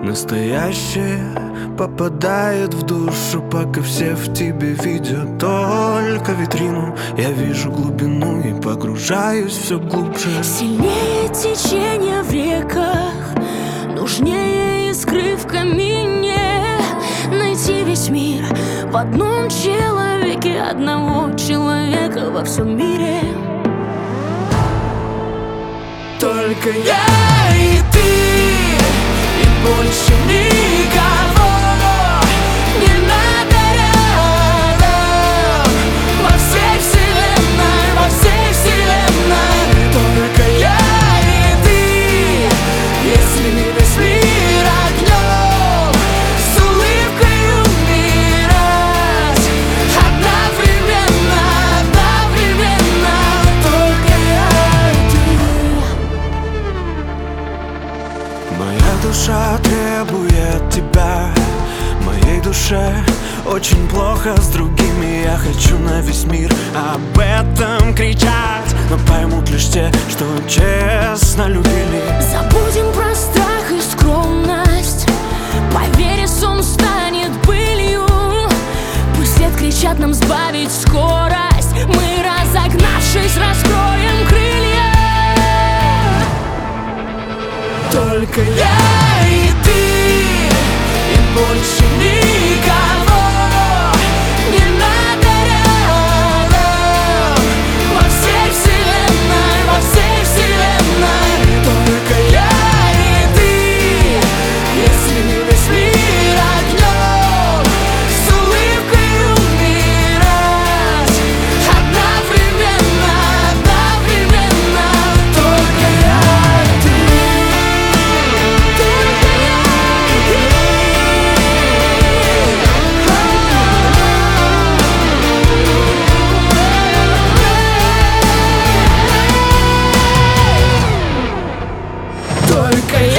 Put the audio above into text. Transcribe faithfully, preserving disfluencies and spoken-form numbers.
Настоящее попадает в душу, пока все в тебе видят только витрину. Я вижу глубину и погружаюсь все глубже. Сильнее течение в реках, нужнее искры в камине. Найти весь мир в одном человеке, одного человека во всем мире. Только я и ты, и больше никого не надо рядом. Во всей вселенной, во всей вселенной только я и ты. Если весь мир огнем, с улыбкой умирать одновременно, одновременно только я и ты. Моя душа требует тебя, моей душе очень плохо с другими. Я хочу на весь мир об этом кричать, но поймут лишь те, что честно любили. Забудем про страх и скромность, поверь, сон станет былью. Пусть лет кричат нам сбавить скорость, мы, разогнавшись, раскроем крылья. Только я и ты, и больше никого не надо рядом. Во всей вселенной, во всей вселенной только я и ты. Если весь мир огнем, с улыбкой умирать одновременно, одновременно только я и ты. Только я